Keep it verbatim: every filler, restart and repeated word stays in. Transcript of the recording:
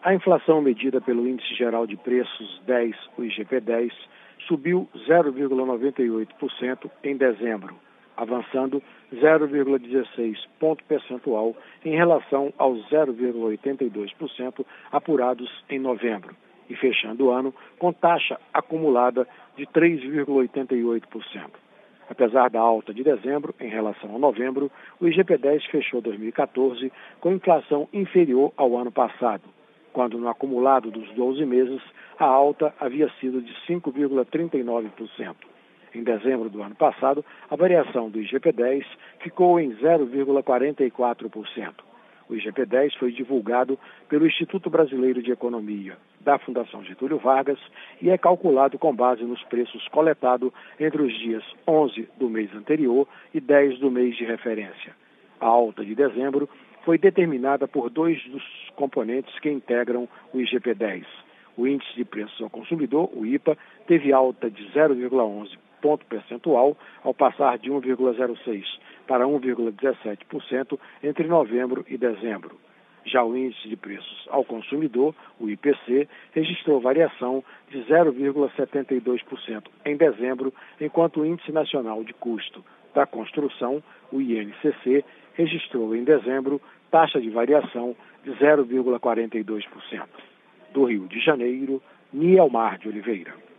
A inflação medida pelo Índice Geral de Preços dez, o I G P dez, subiu zero vírgula noventa e oito por cento em dezembro, avançando zero vírgula dezesseis ponto percentual em relação aos zero vírgula oitenta e dois por cento apurados em novembro, e fechando o ano com taxa acumulada de três vírgula oitenta e oito por cento. Apesar da alta de dezembro em relação a novembro, o I G P dez fechou dois mil e quatorze com inflação inferior ao ano passado, quando no acumulado dos doze meses a alta havia sido de cinco vírgula trinta e nove por cento. Em dezembro do ano passado, a variação do I G P dez ficou em zero vírgula quarenta e quatro por cento. O I G P dez foi divulgado pelo Instituto Brasileiro de Economia, da Fundação Getúlio Vargas, e é calculado com base nos preços coletados entre os dias onze do mês anterior e dez do mês de referência. A alta de dezembro foi determinada por dois dos componentes que integram o I G P dez. O Índice de Preços ao Consumidor, o I P A, teve alta de zero vírgula onze ponto percentual, ao passar de um vírgula zero seis para um vírgula dezessete por cento entre novembro e dezembro. Já o Índice de Preços ao Consumidor, o I P C, registrou variação de zero vírgula setenta e dois por cento em dezembro, enquanto o Índice Nacional de Custo da Construção, o I N C C, registrou em dezembro taxa de variação de zero vírgula quarenta e dois por cento. Do Rio de Janeiro, Nielmar de Oliveira.